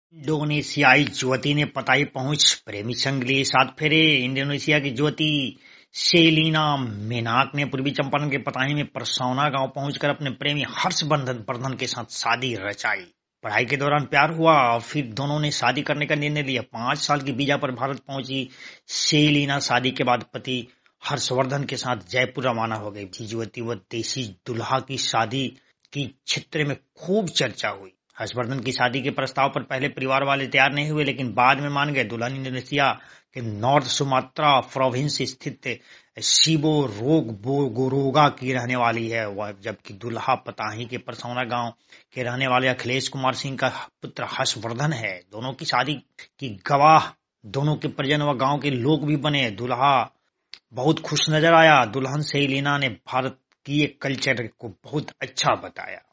इंडोनेशियाई युवती ने पताई पहुंच, प्रेमी संग लिए 7 फेरे। इंडोनेशिया की युवती सेलिना मेनाक ने पूर्वी चंपारण के पताही में परसौना गांव पहुंचकर अपने प्रेमी हर्षवर्धन के साथ शादी रचाई। पढ़ाई के दौरान प्यार हुआ और फिर दोनों ने शादी करने का निर्णय लिया। 5 साल की वीजा पर भारत पहुंची सेलिना शादी के बाद पति हर्षवर्धन के साथ जयपुर रवाना हो गई। युवती व देसी दुल्हा की शादी की क्षेत्र में खूब चर्चा हुई। हर्षवर्धन की शादी के प्रस्ताव पर पहले परिवार वाले तैयार नहीं हुए, लेकिन बाद में मान गए। दुल्हन इंडोनेशिया के नॉर्थ सुमात्रा प्रोविंस स्थित सिबोरोगबोरोगा की रहने वाली है, वह जबकि दुल्हा पताही के परसौना गांव के रहने वाले अखिलेश कुमार सिंह का पुत्र हर्षवर्धन है। दोनों की शादी की गवाह दोनों के परिजन व गांव के लोग भी बने। दुल्हा बहुत खुश नजर आया। दुल्हन सेलिना ने भारत की कल्चर को बहुत अच्छा बताया।